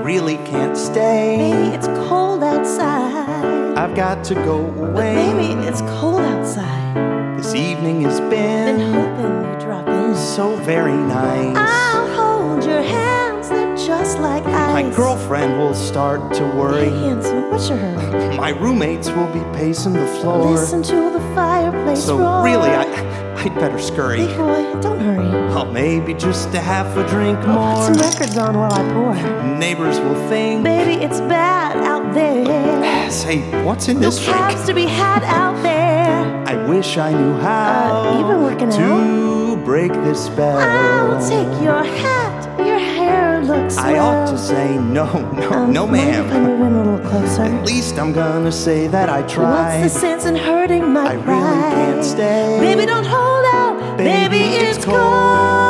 really can't stay. Baby, it's cold outside. I've got to go away. But baby, it's cold outside. This evening has Been been hoping you'd drop in. so very nice. I'll hold your hands, they're just like ice. My girlfriend will start to worry. Hey, handsome, what's your hurry? My roommates will be pacing the floor. Listen to the fireplace So roar. really, I'd better scurry. Big boy, don't hurry. Oh, maybe just a half a drink Put more. some records on while I pour. Neighbors will think, Baby, it's bad out there. say, what's in No this drink? cabs to be had out there. I wish I knew how you been working to break this spell. I'll take your hat, your hair looks I ought to say no, no, mind if I ma'am. move in a little closer? At least I'm gonna say that I tried. What's the sense in hurting my I pride? really can't stay. Baby, don't hold out. Baby, Baby, it's it's cold. cold